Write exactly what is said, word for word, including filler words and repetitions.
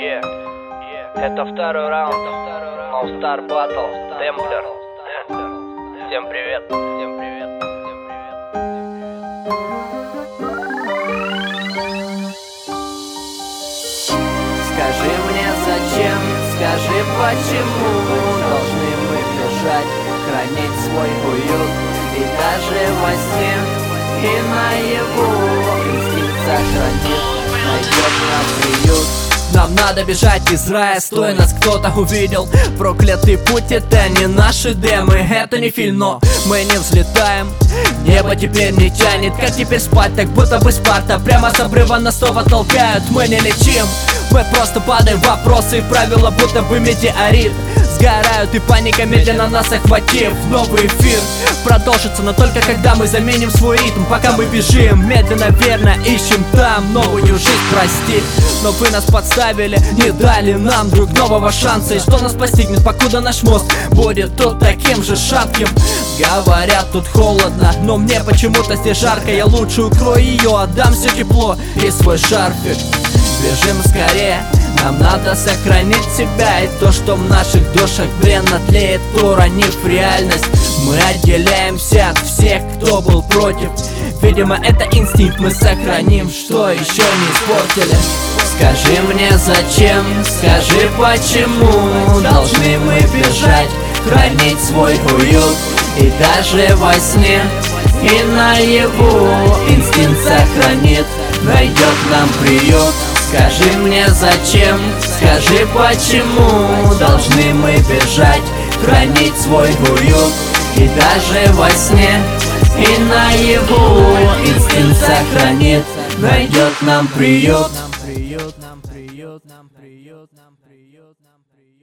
Yeah. Yeah. Это второй раунд All Star Battle Темплер. Всем привет. Всем привет. Всем привет. Скажи мне зачем, скажи почему должны мы бежать, хранить свой уют. И даже во сне и наяву инстинкт сохранит, найдет нам приют. Нам надо бежать из рая, стой, нас кто-то увидел. Проклятый путь — это не наши демы, это не фильм, но мы не взлетаем. Небо теперь не тянет, как теперь спать, так будто бы Спарта прямо с обрыва нас снова толкают. Мы не летим, мы просто падаем в вопросы и правила, будто бы метеорит. Сгорают и паника медленно нас охватив. Новый эфир продолжится, но только когда мы заменим свой ритм. Пока мы бежим, медленно, верно ищем там новую жизнь, прости. Но вы нас подставили, не дали нам друг нового шанса. И что нас постигнет, покуда наш мост будет тут таким же шатким. Говорят, тут холодно, но мне почему-то здесь жарко. Я лучше укрою ее, отдам все тепло и свой шарфик. Бежим скорее, нам надо сохранить себя. И то, что в наших душах бренно тлеет, уронив в реальность. Мы отделяемся от всех, кто был против. Видимо, это инстинкт мы сохраним, что еще не испортили. Скажи мне зачем, скажи почему должны мы бежать, хранить свой уют. И даже во сне и наяву инстинкт сохранит, найдет нам приют. Скажи мне зачем, скажи почему должны мы бежать, хранить свой уют. И даже во сне и наяву инстинкт сохранит, найдет нам приют. Нам приют, нам приют, нам приют, нам приют, нам приют.